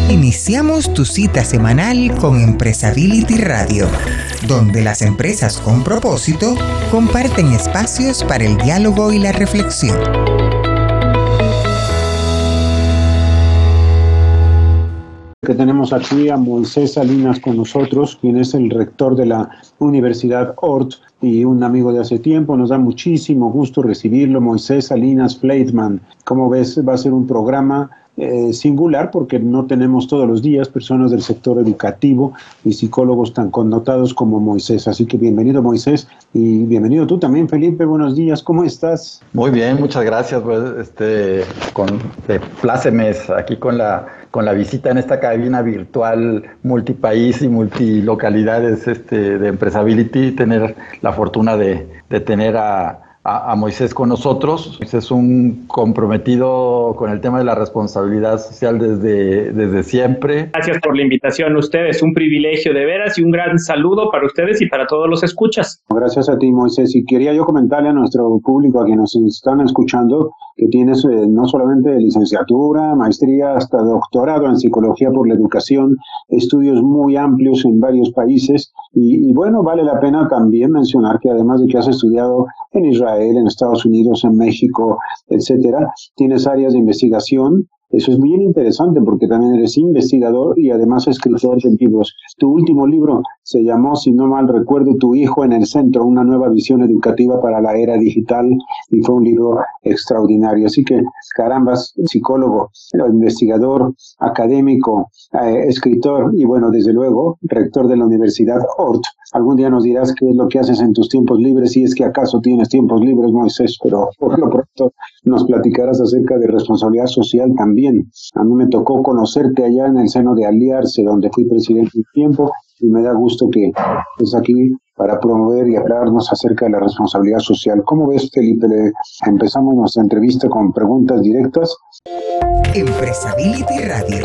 Iniciamos tu cita semanal con Empresability Radio, donde las empresas con propósito comparten espacios para el diálogo y la reflexión. Que tenemos aquí a Moisés Salinas con nosotros, quien es el rector de la Universidad Ort y un amigo de hace tiempo. Nos da muchísimo gusto recibirlo. Moisés Salinas Fleitman, como ves, va a ser un programa singular porque no tenemos todos los días personas del sector educativo y psicólogos tan connotados como Moisés. Así que bienvenido, Moisés, y bienvenido tú también, Felipe. Buenos días, ¿cómo estás? Muy bien, muchas gracias. Pues, plácemes aquí con la visita en esta cabina virtual multipaís y multilocalidades de Empresability, tener la fortuna de tener a Moisés con nosotros. Moisés es un comprometido con el tema de la responsabilidad social desde siempre. Gracias por la invitación a ustedes, un privilegio de veras y un gran saludo para ustedes y para todos los escuchas. Gracias a ti, Moisés, y quería yo comentarle a nuestro público, a quienes nos están escuchando, que tienes no solamente licenciatura, maestría, hasta doctorado en psicología por la educación, estudios muy amplios en varios países, y bueno, vale la pena también mencionar que además de que has estudiado en Israel, en Estados Unidos, en México, etcétera, tienes áreas de investigación. Eso es bien interesante porque también eres investigador y además escritor de libros. Tu último libro se llamó, si no mal recuerdo, Tu hijo en el centro, una nueva visión educativa para la era digital, y fue un libro extraordinario. Así que, carambas, psicólogo, investigador, académico, escritor y bueno, desde luego, rector de la Universidad Ort. Algún día nos dirás qué es lo que haces en tus tiempos libres, si es que acaso tienes tiempos libres, Moisés, pero por lo pronto nos platicarás acerca de responsabilidad social también. A mí me tocó conocerte allá en el seno de Aliarse, donde fui presidente un tiempo, y me da gusto que estés aquí para promover y hablarnos acerca de la responsabilidad social. ¿Cómo ves, Felipe? Empezamos nuestra entrevista con preguntas directas. Empresability Radio.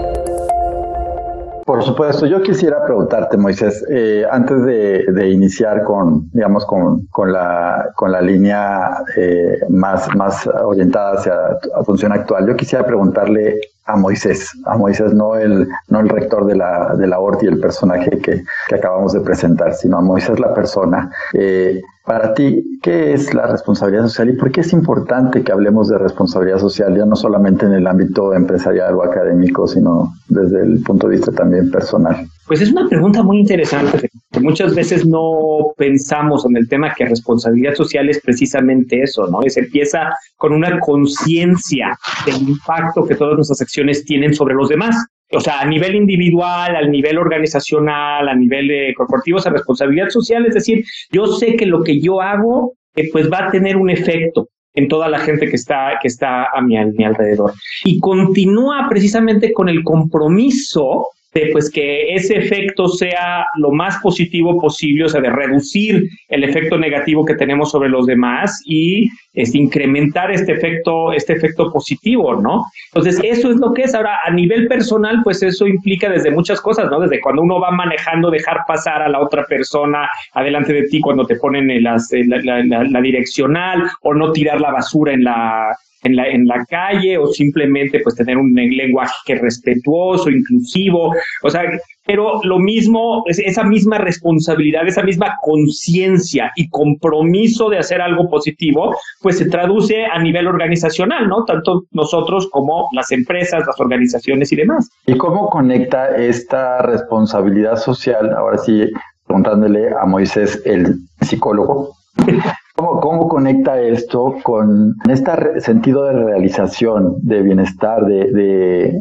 Por supuesto, yo quisiera preguntarte, Moisés, antes de iniciar con la línea más orientada hacia la función actual, yo quisiera preguntarle a Moisés, no el rector de la ORT y el personaje que acabamos de presentar, sino a Moisés la persona. Para ti, ¿qué es la responsabilidad social y por qué es importante que hablemos de responsabilidad social, ya no solamente en el ámbito empresarial o académico, sino desde el punto de vista también personal? Pues es una pregunta muy interesante, porque muchas veces no pensamos en el tema que responsabilidad social es precisamente eso, ¿no? Se empieza con una conciencia del impacto que todas nuestras acciones tienen sobre los demás. O sea, a nivel individual, a nivel organizacional, a nivel corporativo, esa responsabilidad social, es decir, yo sé que lo que yo hago pues va a tener un efecto en toda la gente que está a mi alrededor. Y continúa precisamente con el compromiso de pues que ese efecto sea lo más positivo posible, o sea, de reducir el efecto negativo que tenemos sobre los demás y incrementar este efecto positivo, ¿no? Entonces, eso es lo que es. Ahora, a nivel personal, pues eso implica desde muchas cosas, ¿no? Desde cuando uno va manejando, dejar pasar a la otra persona adelante de ti cuando te ponen la direccional, o no tirar la basura en la calle, o simplemente pues tener un lenguaje respetuoso, inclusivo, o sea, pero lo mismo, esa misma responsabilidad, esa misma conciencia y compromiso de hacer algo positivo, pues se traduce a nivel organizacional, ¿no? Tanto nosotros como las empresas, las organizaciones y demás. ¿Y cómo conecta esta responsabilidad social, ahora sí, preguntándole a Moisés, el psicólogo, ¿Cómo conecta esto con este sentido de realización, de bienestar, de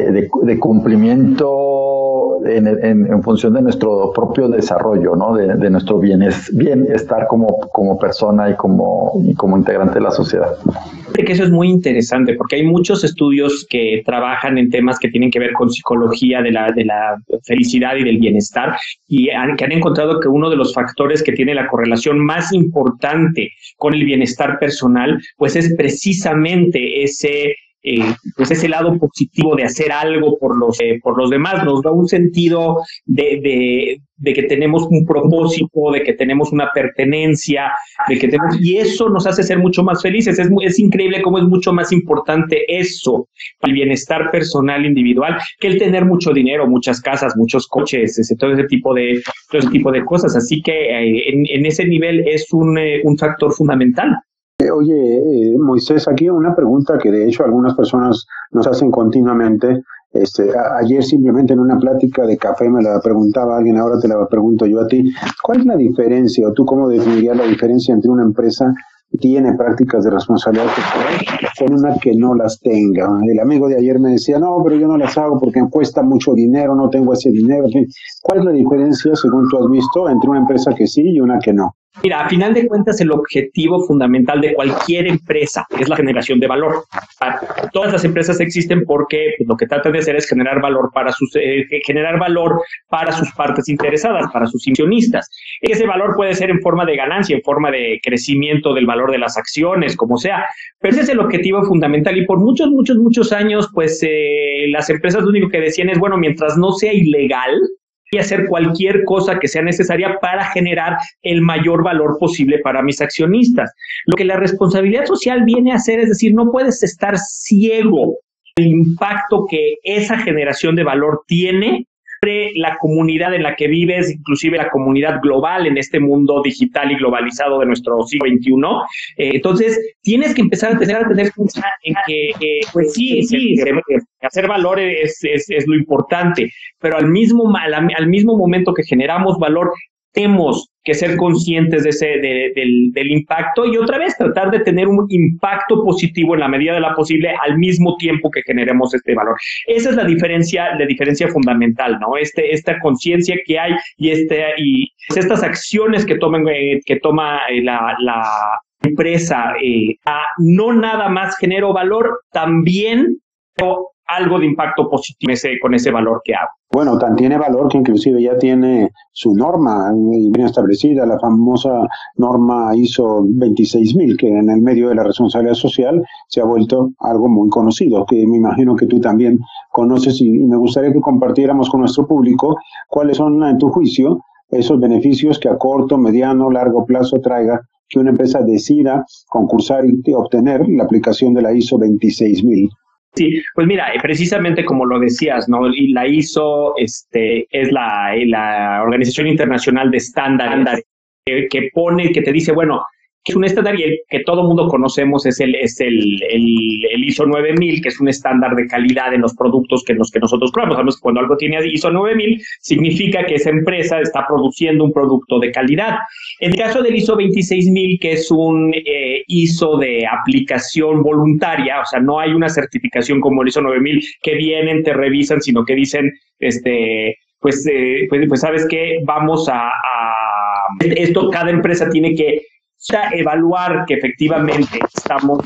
cumplimiento en función de nuestro propio desarrollo, ¿no? De nuestro bienestar como persona y como integrante de la sociedad? Que eso es muy interesante porque hay muchos estudios que trabajan en temas que tienen que ver con psicología de la felicidad y del bienestar, y que han encontrado que uno de los factores que tiene la correlación más importante con el bienestar personal pues es precisamente ese pues ese lado positivo de hacer algo por los demás, nos da un sentido de que tenemos un propósito, de que tenemos una pertenencia, y eso nos hace ser mucho más felices. Es increíble cómo es mucho más importante eso, el bienestar personal individual, que el tener mucho dinero, muchas casas, muchos coches, todo ese tipo de cosas. Así que en ese nivel es un factor fundamental. Oye, Moisés, aquí una pregunta que de hecho algunas personas nos hacen continuamente. Ayer simplemente en una plática de café me la preguntaba alguien, ahora te la pregunto yo a ti. ¿Cuál es la diferencia, o tú cómo definirías la diferencia entre una empresa que tiene prácticas de responsabilidad social con una que no las tenga? El amigo de ayer me decía, no, pero yo no las hago porque me cuesta mucho dinero, no tengo ese dinero. ¿Cuál es la diferencia, según tú has visto, entre una empresa que sí y una que no? Mira, a final de cuentas, el objetivo fundamental de cualquier empresa es la generación de valor. Todas las empresas existen porque lo que tratan de hacer es generar valor para sus partes interesadas, para sus inversionistas. Ese valor puede ser en forma de ganancia, en forma de crecimiento del valor de las acciones, como sea. Pero ese es el objetivo fundamental, y por muchos años, pues las empresas lo único que decían es, bueno, mientras no sea ilegal, y hacer cualquier cosa que sea necesaria para generar el mayor valor posible para mis accionistas. Lo que la responsabilidad social viene a hacer es decir, no puedes estar ciego del impacto que esa generación de valor tiene sobre la comunidad en la que vives, inclusive la comunidad global en este mundo digital y globalizado de nuestro siglo XXI. Entonces, tienes que empezar a tener cuenta en que, pues sí, hacer valor es lo importante, pero al mismo momento que generamos valor, tenemos que ser conscientes del impacto, y otra vez tratar de tener un impacto positivo en la medida de lo posible al mismo tiempo que generemos este valor. Esa es la diferencia fundamental, ¿no? Esta conciencia que hay y estas acciones que toma la empresa, no nada más genero valor, también algo de impacto positivo con ese valor que hago. Bueno, tan tiene valor que inclusive ya tiene su norma bien establecida, la famosa norma ISO 26000, que en el medio de la responsabilidad social se ha vuelto algo muy conocido, que me imagino que tú también conoces, y me gustaría que compartiéramos con nuestro público cuáles son, en tu juicio, esos beneficios que a corto, mediano, largo plazo traiga que una empresa decida concursar y obtener la aplicación de la ISO 26000. Sí, pues mira, precisamente como lo decías, ¿no? Y la ISO es la Organización Internacional de Estándares que te dice, bueno, que es un estándar, y el que todo mundo conocemos es el ISO 9000, que es un estándar de calidad en los productos que nosotros compramos. Sabemos que cuando algo tiene ISO 9000 significa que esa empresa está produciendo un producto de calidad. En el caso del ISO 26000, que es un ISO de aplicación voluntaria, o sea, no hay una certificación como el ISO 9000 que vienen, te revisan, sino que dicen, pues ¿sabes qué? Vamos a esto, cada empresa tiene que evaluar que efectivamente estamos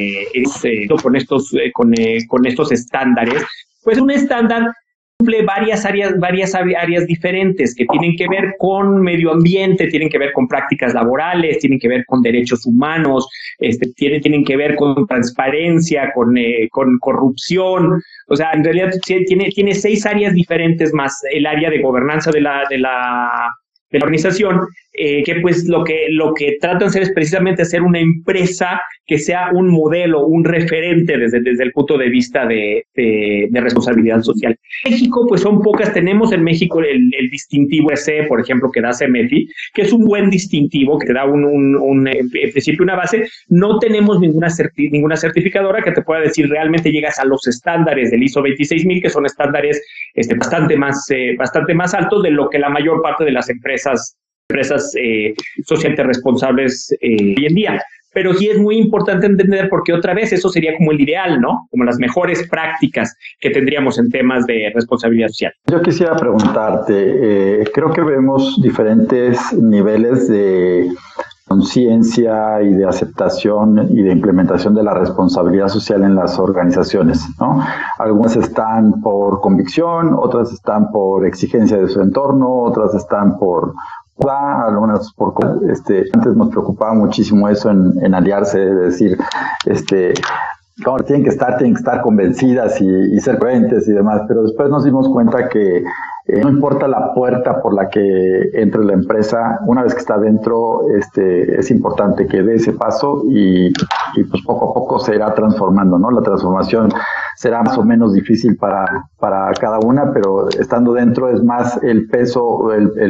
con estos estándares. Pues un estándar cumple varias áreas diferentes que tienen que ver con medio ambiente, tienen que ver con prácticas laborales, tienen que ver con derechos humanos, tienen que ver con transparencia, con corrupción. O sea, en realidad tiene 6 áreas diferentes, más el área de gobernanza de la organización, que pues lo que tratan de hacer es precisamente hacer una empresa que sea un modelo, un referente desde el punto de vista de responsabilidad social. En México, pues son pocas. Tenemos en México el distintivo SE, por ejemplo, que da CEMEFI, que es un buen distintivo, que te da en principio una base. No tenemos ninguna certificadora que te pueda decir realmente llegas a los estándares del ISO 26000, que son estándares bastante más altos de lo que la mayor parte de las empresas socialmente responsables hoy en día. Pero sí es muy importante entender, porque otra vez eso sería como el ideal, ¿no? Como las mejores prácticas que tendríamos en temas de responsabilidad social. Yo quisiera preguntarte, creo que vemos diferentes niveles de conciencia y de aceptación y de implementación de la responsabilidad social en las organizaciones, ¿no? Algunas están por convicción, otras están por exigencia de su entorno, otras están por algunas antes nos preocupaba muchísimo eso en aliarse, es decir, como tienen que estar convencidas y ser coherentes y demás, pero después nos dimos cuenta que no importa la puerta por la que entre la empresa, una vez que está dentro, es importante que dé ese paso y pues poco a poco se irá transformando, ¿no? La transformación será más o menos difícil para cada una, pero estando dentro es más el peso,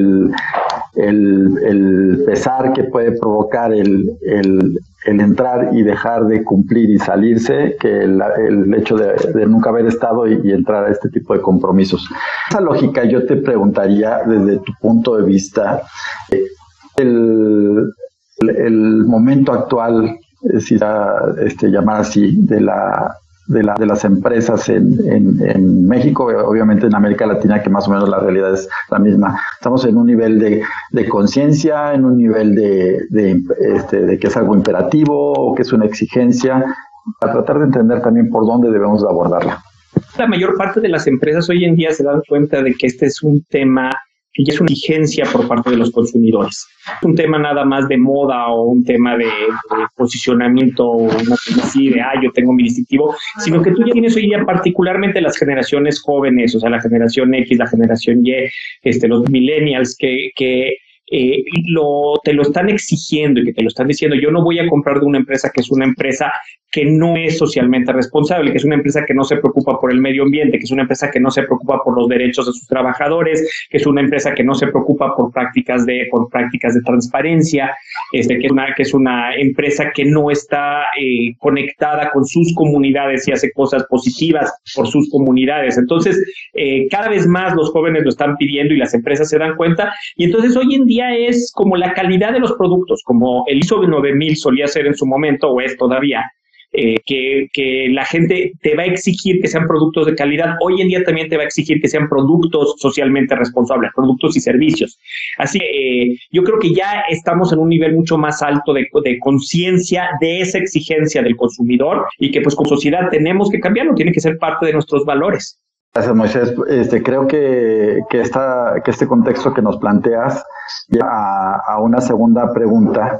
el pesar que puede provocar el entrar y dejar de cumplir y salirse, que el hecho de nunca haber estado y entrar a este tipo de compromisos. Esa lógica yo te preguntaría desde tu punto de vista, el momento actual, si llamar así, de las empresas en México, obviamente en América Latina, que más o menos la realidad es la misma. Estamos en un nivel de conciencia, en un nivel de que es algo imperativo o que es una exigencia, para tratar de entender también por dónde debemos de abordarla. La mayor parte de las empresas hoy en día se dan cuenta de que este es un tema que ya es una exigencia por parte de los consumidores. Un tema nada más de moda o un tema de posicionamiento o una cosa así de, yo tengo mi distintivo, sino que tú ya tienes hoy día particularmente las generaciones jóvenes, o sea, la generación X, la generación Y, los millennials que te lo están exigiendo y que te lo están diciendo. Yo no voy a comprar de una empresa que es una empresa que no es socialmente responsable, que es una empresa que no se preocupa por el medio ambiente, que es una empresa que no se preocupa por los derechos de sus trabajadores, que es una empresa que no se preocupa por prácticas de transparencia, que es una empresa que no está conectada con sus comunidades y hace cosas positivas por sus comunidades. Entonces, cada vez más los jóvenes lo están pidiendo y las empresas se dan cuenta. Y entonces hoy en día es como la calidad de los productos, como el ISO 9000 solía ser en su momento, o es todavía, que la gente te va a exigir que sean productos de calidad. Hoy en día también te va a exigir que sean productos socialmente responsables, productos y servicios. Así que yo creo que ya estamos en un nivel mucho más alto de conciencia de esa exigencia del consumidor y que pues como sociedad tenemos que cambiarlo, tiene que ser parte de nuestros valores. Gracias, Moisés. Creo que este contexto que nos planteas lleva a una segunda pregunta.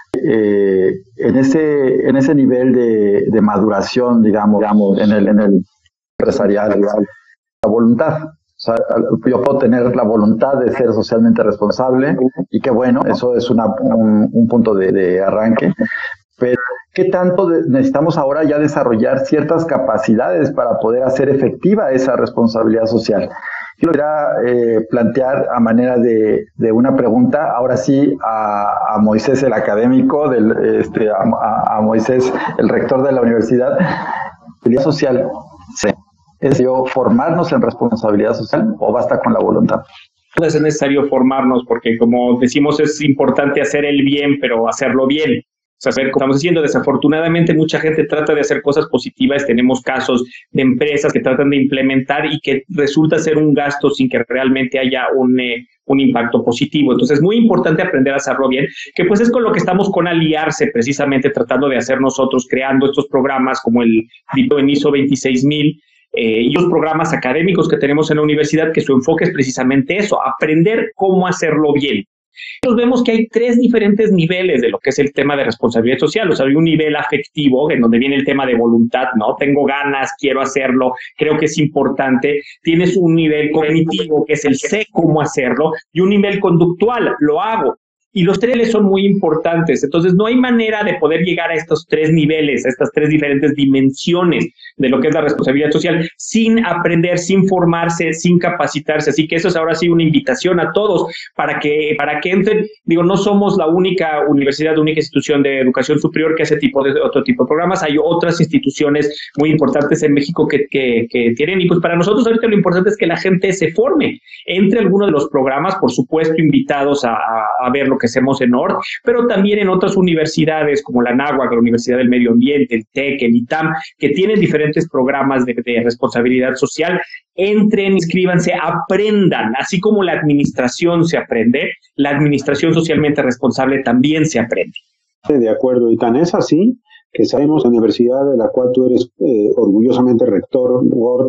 En ese nivel de maduración, digamos, en el empresarial, la voluntad. O sea, yo puedo tener la voluntad de ser socialmente responsable y que bueno, eso es un punto de arranque. Pero ¿qué tanto necesitamos ahora ya desarrollar ciertas capacidades para poder hacer efectiva esa responsabilidad social? Yo lo quería plantear a manera de una pregunta, ahora sí, a Moisés el académico, a Moisés el rector de la universidad. ¿Responsabilidad social es necesario formarnos en responsabilidad social o basta con la voluntad? No es necesario formarnos porque, como decimos, es importante hacer el bien, pero hacerlo bien. O sea, como estamos diciendo, desafortunadamente mucha gente trata de hacer cosas positivas. Tenemos casos de empresas que tratan de implementar y que resulta ser un gasto sin que realmente haya un impacto positivo. Entonces es muy importante aprender a hacerlo bien, que pues es con lo que estamos con Aliarse, precisamente tratando de hacer nosotros, creando estos programas como el ISO 26000, y los programas académicos que tenemos en la universidad, que su enfoque es precisamente eso, aprender cómo hacerlo bien. Entonces vemos que hay 3 diferentes niveles de lo que es el tema de responsabilidad social. O sea, hay un nivel afectivo, en donde viene el tema de voluntad, ¿no? Tengo ganas, quiero hacerlo, creo que es importante. Tienes un nivel cognitivo, que es el sé cómo hacerlo, y un nivel conductual, lo hago. Y los 3 son muy importantes. Entonces, no hay manera de poder llegar a estos 3 niveles, a estas 3 diferentes dimensiones de lo que es la responsabilidad social, sin aprender, sin formarse, sin capacitarse. Así que eso es ahora sí una invitación a todos para que entren. Digo, no somos la única universidad, la única institución de educación superior que hace otro tipo de programas. Hay otras instituciones muy importantes en México que tienen. Y pues para nosotros ahorita lo importante es que la gente se forme, entre alguno de los programas, por supuesto, invitados a ver lo que hacemos en NORT, pero también en otras universidades como la NAHUAC, la Universidad del Medio Ambiente, el TEC, el ITAM, que tienen diferentes programas de responsabilidad social. Entren, inscríbanse, aprendan. Así como la administración se aprende, la administración socialmente responsable también se aprende. De acuerdo, y tan es así que sabemos la universidad de la cual tú eres orgullosamente rector, Ward,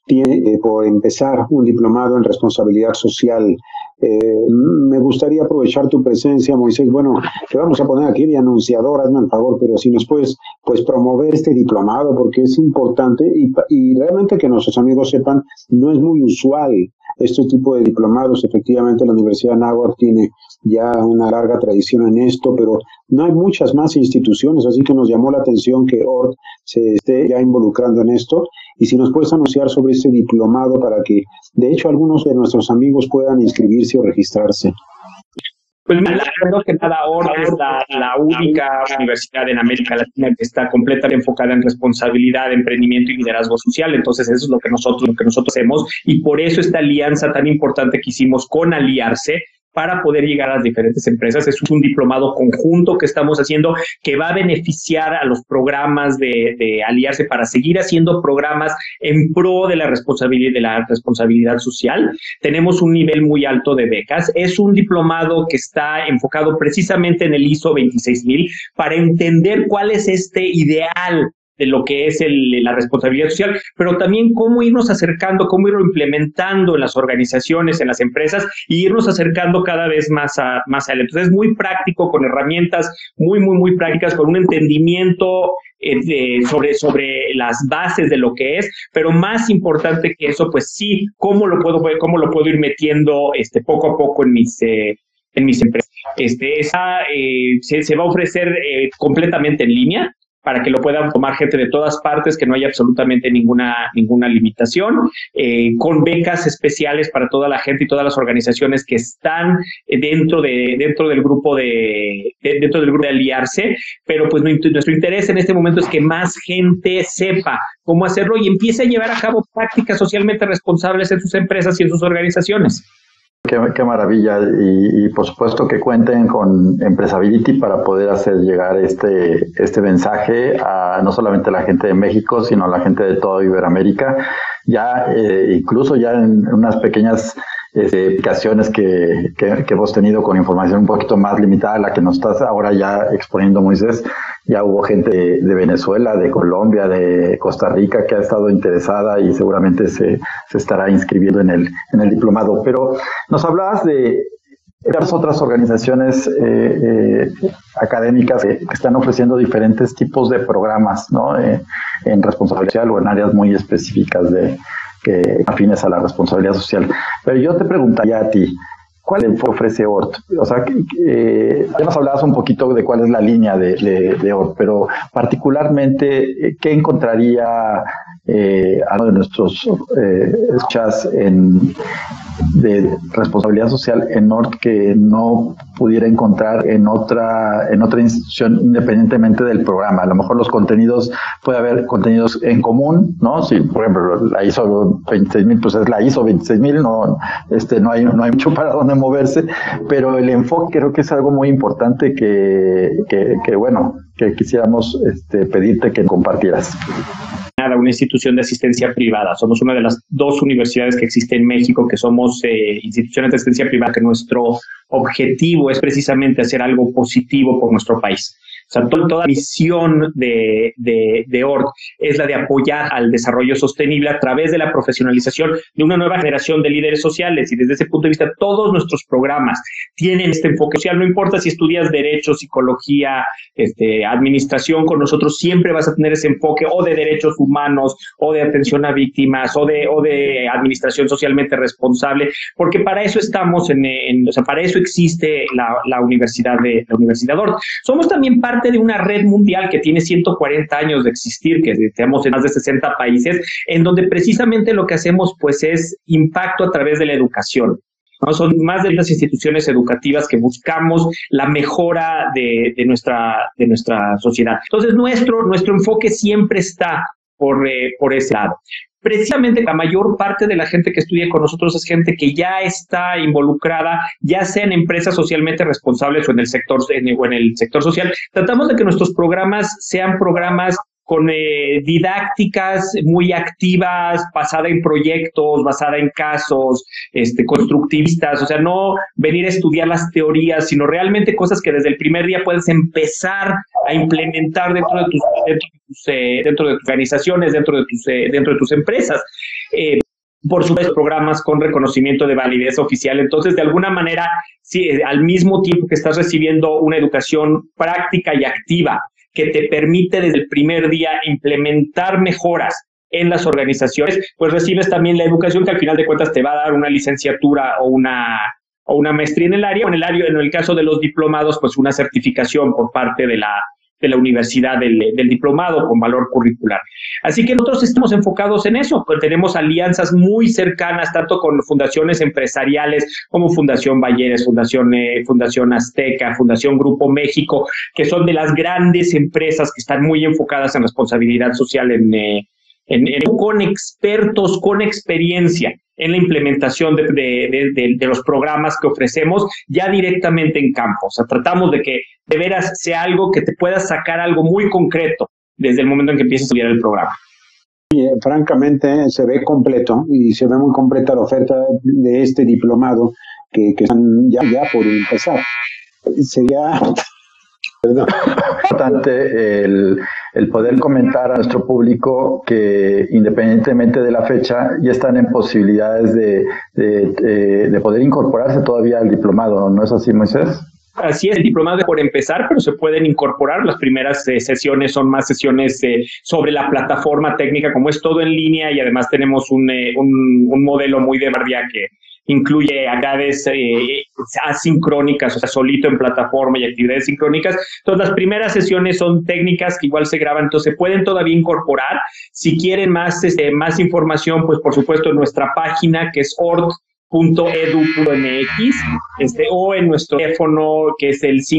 tiene por empezar un diplomado en responsabilidad social. Me gustaría aprovechar tu presencia, Moisés. Bueno, te vamos a poner aquí de anunciador, hazme el favor, pero si nos puedes pues promover este diplomado, porque es importante y realmente que nuestros amigos sepan, no es muy usual este tipo de diplomados. Efectivamente, la Universidad de Anáhuac tiene ya una larga tradición en esto, pero no hay muchas más instituciones, así que nos llamó la atención que ORT se esté ya involucrando en esto. Y si nos puedes anunciar sobre este diplomado para que, de hecho, algunos de nuestros amigos puedan inscribirse o registrarse. Pues primero que nada, ORT es la única universidad en América Latina que está completamente enfocada en responsabilidad, emprendimiento y liderazgo social. Entonces, eso es lo que nosotros hacemos, y por eso esta alianza tan importante que hicimos con Aliarse, para poder llegar a las diferentes empresas. Es un diplomado conjunto que estamos haciendo que va a beneficiar a los programas de Aliarse para seguir haciendo programas en pro de la responsabilidad social. Tenemos un nivel muy alto de becas. Es un diplomado que está enfocado precisamente en el ISO 26000 para entender cuál es este ideal de lo que es la responsabilidad social, pero también cómo irnos acercando, cómo irlo implementando en las organizaciones, en las empresas, y irnos acercando cada vez más a él. Entonces, es muy práctico, con herramientas muy prácticas, con un entendimiento sobre las bases de lo que es, pero más importante que eso, pues sí, cómo lo puedo ir metiendo poco a poco en mis empresas. Se va a ofrecer completamente en línea, para que lo puedan tomar gente de todas partes, que no haya absolutamente ninguna limitación, con becas especiales para toda la gente y todas las organizaciones que están dentro del grupo de Aliarse. Pero pues nuestro interés en este momento es que más gente sepa cómo hacerlo y empiece a llevar a cabo prácticas socialmente responsables en sus empresas y en sus organizaciones. Qué maravilla, y por supuesto que cuenten con Empresability para poder hacer llegar este mensaje a no solamente a la gente de México, sino a la gente de toda Iberoamérica. Ya incluso ya en unas pequeñas aplicaciones que hemos tenido con información un poquito más limitada a la que nos estás ahora ya exponiendo, Moisés. Ya hubo gente de Venezuela, de Colombia, de Costa Rica que ha estado interesada y seguramente se estará inscribiendo en el diplomado. Pero nos hablabas de las otras organizaciones académicas que están ofreciendo diferentes tipos de programas, ¿no? En responsabilidad social o en áreas muy específicas que afines a la responsabilidad social. Pero yo te preguntaría a ti, ¿cuál enfoque ofrece ORT? O sea, ya nos hablabas un poquito de cuál es la línea de ORT, pero particularmente, ¿qué encontraría a uno de nuestros escuchas de responsabilidad social en ORT que no pudiera encontrar en otra institución, independientemente del programa? A lo mejor los contenidos, puede haber contenidos en común, ¿no? Si, por ejemplo, la ISO 26000, pues es la ISO 26000, no hay mucho para dónde moverse, pero el enfoque creo que es algo muy importante que quisiéramos pedirte que compartieras. Una institución de asistencia privada. Somos una de las 2 universidades que existe en México que somos instituciones de asistencia privada, que nuestro objetivo es precisamente hacer algo positivo por nuestro país. O sea, toda la misión de ORT es la de apoyar al desarrollo sostenible a través de la profesionalización de una nueva generación de líderes sociales, y desde ese punto de vista todos nuestros programas tienen este enfoque social. No importa si estudias Derecho, Psicología, Administración, con nosotros siempre vas a tener ese enfoque o de derechos humanos o de atención a víctimas o de administración socialmente responsable, porque para eso estamos para eso existe la Universidad ORT. Somos también parte de una red mundial que tiene 140 años de existir, que estamos en más de 60 países, en donde precisamente lo que hacemos pues es impacto a través de la educación, ¿no? Son más de las instituciones educativas que buscamos la mejora de nuestra sociedad. Entonces nuestro enfoque siempre está por ese lado. Precisamente la mayor parte de la gente que estudia con nosotros es gente que ya está involucrada, ya sea en empresas socialmente responsables o en el sector social. Tratamos de que nuestros programas sean programas con didácticas muy activas, basada en proyectos, basada en casos, constructivistas. O sea, no venir a estudiar las teorías, sino realmente cosas que desde el primer día puedes empezar a implementar dentro de tus organizaciones, dentro de tus empresas. por supuesto, programas con reconocimiento de validez oficial. Entonces, de alguna manera, sí, al mismo tiempo que estás recibiendo una educación práctica y activa que te permite desde el primer día implementar mejoras en las organizaciones, pues recibes también la educación que al final de cuentas te va a dar una licenciatura o una maestría en el área, o en el caso de los diplomados, pues una certificación por parte de la universidad del diplomado con valor curricular. Así que nosotros estamos enfocados en eso, pues tenemos alianzas muy cercanas tanto con fundaciones empresariales como Fundación Balleres, Fundación Azteca, Fundación Grupo México, que son de las grandes empresas que están muy enfocadas en responsabilidad social, con expertos, con experiencia en la implementación de los programas que ofrecemos ya directamente en campo. O sea, tratamos de que de veras sea algo que te pueda sacar algo muy concreto desde el momento en que empieces a estudiar el programa. Y, francamente, se ve completo y se ve muy completa la oferta de este diplomado que están ya por empezar. Sería... Perdón. Importante el poder comentar a nuestro público que independientemente de la fecha ya están en posibilidades de poder incorporarse todavía al diplomado, ¿no es así, Moisés? Así es, el diplomado es por empezar, pero se pueden incorporar. Las primeras sesiones son más sesiones sobre la plataforma técnica, como es todo en línea, y además tenemos un modelo muy de vanguardia que incluye actividades asincrónicas, o sea, solito en plataforma y actividades sincrónicas. Entonces, las primeras sesiones son técnicas que igual se graban, entonces se pueden todavía incorporar. Si quieren más información, pues por supuesto en nuestra página que es ort.edu.mx, o en nuestro teléfono que es el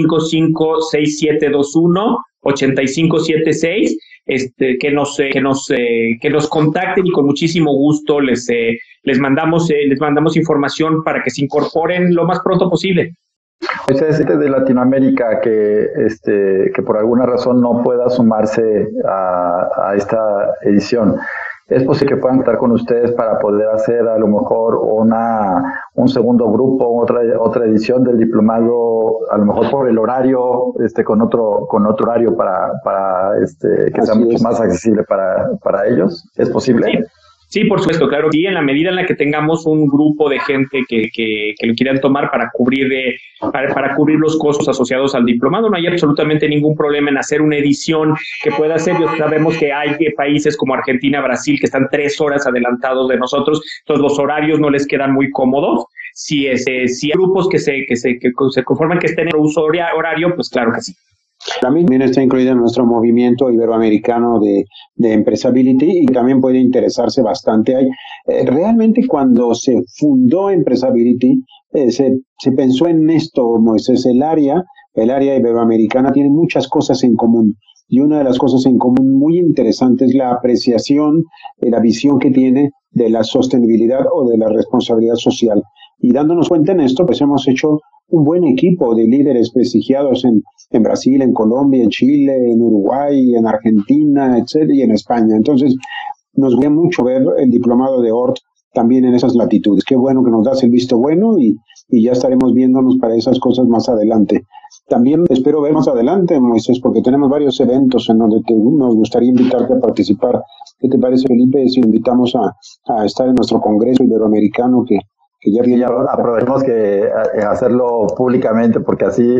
556721-8576, que nos contacten y con muchísimo gusto les mandamos información para que se incorporen lo más pronto posible. Pues de Latinoamérica que por alguna razón no pueda sumarse a esta edición, ¿es posible que puedan contar con ustedes para poder hacer a lo mejor un segundo grupo, otra edición del diplomado, a lo mejor por el horario, con otro horario para que sea mucho más accesible para ellos? ¿Es posible? Sí. Sí, por supuesto, claro. Y en la medida en la que tengamos un grupo de gente que lo quieran tomar para cubrir los costos asociados al diplomado, no hay absolutamente ningún problema en hacer una edición que pueda ser. Sabemos que hay países como Argentina, Brasil, que están 3 horas adelantados de nosotros, entonces los horarios no les quedan muy cómodos. Si hay grupos que se conforman que estén en uso horario, pues claro que sí. También está incluido en nuestro movimiento iberoamericano de Empresability y también puede interesarse bastante. Realmente cuando se fundó Empresability se pensó en esto, Moisés. El área iberoamericana tiene muchas cosas en común y una de las cosas en común muy interesante es la apreciación de la visión que tiene de la sostenibilidad o de la responsabilidad social. Y dándonos cuenta en esto, pues hemos hecho un buen equipo de líderes prestigiados en Brasil, en Colombia, en Chile, en Uruguay, en Argentina, etcétera, y en España. Entonces, nos gusta mucho ver el diplomado de ORT también en esas latitudes. Qué bueno que nos das el visto bueno y ya estaremos viéndonos para esas cosas más adelante. También espero ver más adelante, Moisés, porque tenemos varios eventos en donde nos gustaría invitarte a participar. ¿Qué te parece, Felipe, si invitamos a estar en nuestro Congreso Iberoamericano que ya viene? Ya aprovechemos que hacerlo públicamente, porque así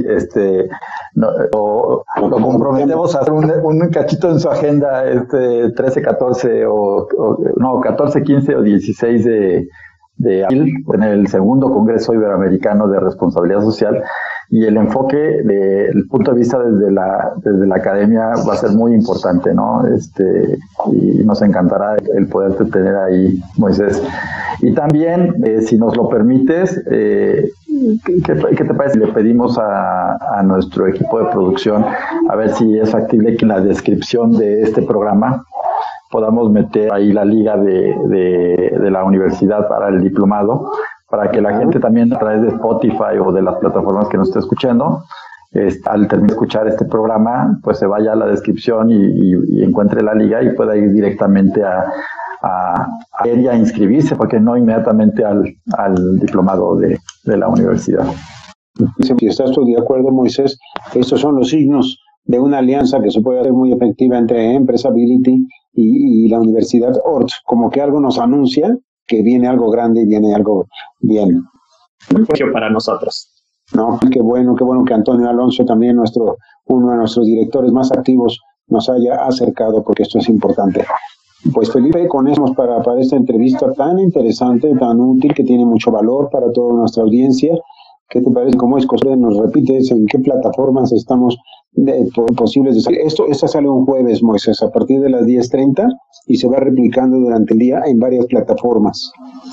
lo comprometemos a hacer un cachito en su agenda 13, 14 14, 15 o 16 de abril en el segundo Congreso Iberoamericano de Responsabilidad Social, y el enfoque del punto de vista desde la academia va a ser muy importante, ¿no? Y nos encantará el poderte tener ahí, Moisés. Y también, si nos lo permites, ¿qué te parece si le pedimos a nuestro equipo de producción a ver si es factible que en la descripción de este programa podamos meter ahí la liga de la universidad para el diplomado, para que la gente también a través de Spotify o de las plataformas que nos esté escuchando, al terminar de escuchar este programa, pues se vaya a la descripción y encuentre la liga y pueda ir directamente a ver y a inscribirse, porque no inmediatamente al diplomado de la universidad. Si estás tú de acuerdo, Moisés, estos son los signos de una alianza que se puede hacer muy efectiva entre Empresability y la Universidad Ort, como que algo nos anuncia que viene algo grande y viene algo bien. Mucho para nosotros. No, qué bueno que Antonio Alonso, también uno de nuestros directores más activos, nos haya acercado, porque esto es importante. Pues Felipe, con eso para esta entrevista tan interesante, tan útil, que tiene mucho valor para toda nuestra audiencia. ¿Qué te parece? ¿Cómo es que nos repites en qué plataformas estamos posibles de salir? Esta sale un jueves, Moisés, a partir de las 10:30 y se va replicando durante el día en varias plataformas.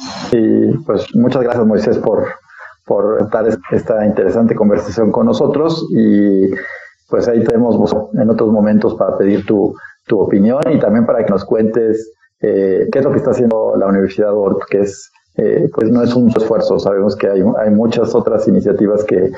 Y pues muchas gracias, Moisés, por estar esta interesante conversación con nosotros, y pues ahí tenemos en otros momentos para pedir tu opinión y también para que nos cuentes qué es lo que está haciendo la Universidad Ort, que es pues no es un esfuerzo. Sabemos que hay muchas otras iniciativas que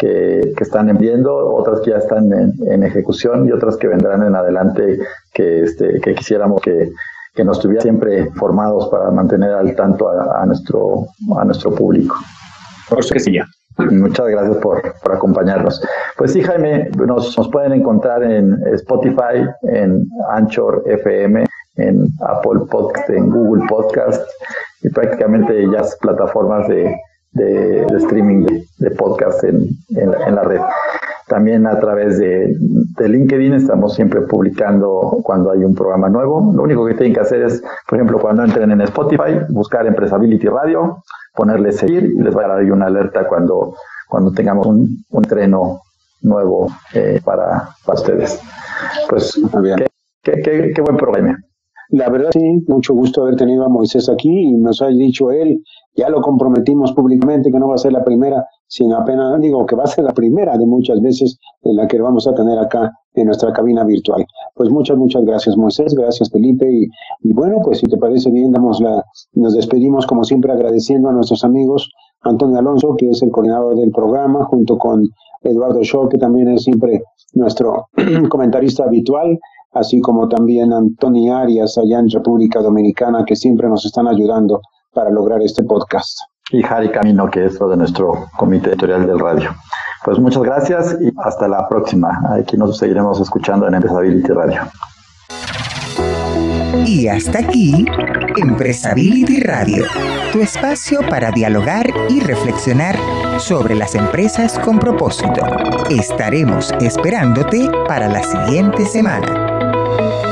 están viendo, otras que ya están en ejecución y otras que vendrán en adelante, que quisiéramos que nos tuviera siempre formados para mantener al tanto a nuestro público. Por eso que sí, ya. Muchas gracias por acompañarnos. Pues sí, Jaime, nos pueden encontrar en Spotify, en Anchor FM, en Apple Podcast, en Google Podcast, y prácticamente ya plataformas de streaming de podcast en la red. También a través de LinkedIn estamos siempre publicando cuando hay un programa nuevo. Lo único que tienen que hacer es, por ejemplo, cuando entren en Spotify, buscar Empresability Radio, ponerle seguir y les va a dar ahí una alerta cuando tengamos un estreno nuevo para ustedes. Pues qué buen programa. La verdad, sí, mucho gusto haber tenido a Moisés aquí, y nos ha dicho él, ya lo comprometimos públicamente, que no va a ser la primera, sino apenas, que va a ser la primera de muchas veces en la que vamos a tener acá en nuestra cabina virtual. Pues muchas gracias, Moisés, gracias, Felipe, y bueno, pues si te parece bien, nos despedimos como siempre agradeciendo a nuestros amigos, Antonio Alonso, que es el coordinador del programa, junto con Eduardo Shaw, que también es siempre nuestro comentarista habitual, así como también Antonio Arias allá en República Dominicana, que siempre nos están ayudando para lograr este podcast. Y Jari Camino, que es lo de nuestro comité editorial del radio. Pues muchas gracias y hasta la próxima. Aquí nos seguiremos escuchando en Empresability Radio. Y hasta aquí, Empresability Radio, tu espacio para dialogar y reflexionar sobre las empresas con propósito. Estaremos esperándote para la siguiente semana.